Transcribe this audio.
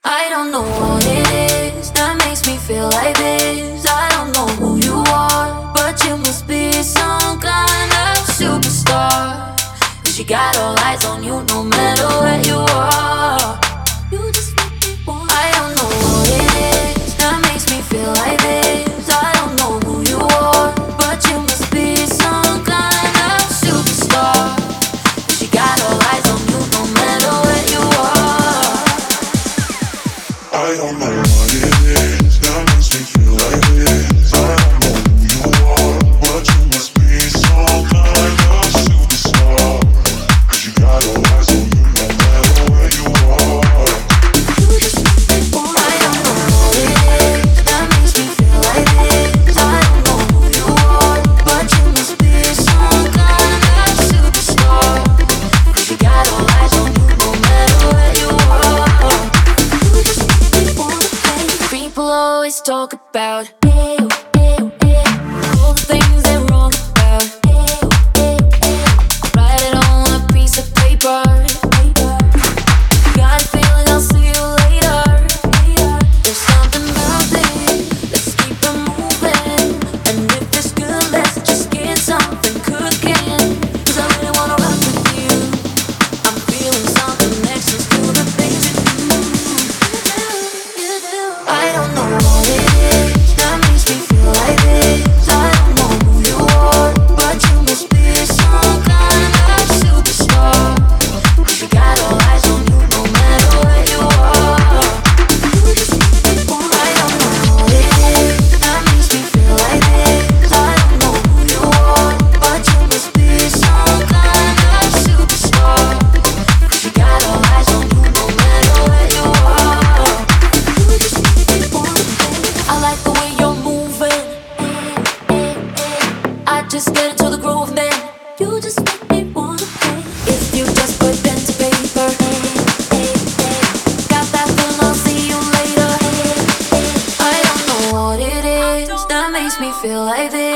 I don't know what it is that makes me feel like this. I don't know who you are, but you must be some kind of superstar. 'Cause you got all eyes on you no matter where you are. You just make me want. I don't know what it is that makes me feel like this. I don't know who you are, but you must be some kind of superstar. 'Cause you got all eyes on you no matter where you are. I don't know what it is that makes me feel like this. I don't know who you are, but you must be some kind of superstar. 'Cause you got all eyes on you no matter where you are. You just make me want. I don't know what it is that makes me feel like this. I don't know who you are, but you must be some kind of superstar. 'Cause you got all eyes on you no matter where you are. You just make me wanna play. People always talk about all the things they're wrong about. Write it on a piece of paper. Got a feeling I'll see you later. There's something about this. Let's keep it moving. And if it's good, let's just get something cooking. 'Cause I really wanna rock with you. I'm feeling some connections to the things you do. I don't know what it is that makes me feel like this. I don't know who you are, but you must be some kind of superstar. 'Cause you got all eyes on you no matter where you are. You just make me want. I don't know what it is that makes me feel like this. I don't know who you are, but you must be some kind of superstar. 'Cause you got all eyes on you no matter where you are. You just make me want. I like the way you're moving. I just get into the groove, man. You just make me wanna play. If you just put pen to paper, got that feeling I'll see you later. I don't know what it is that makes me feel like this.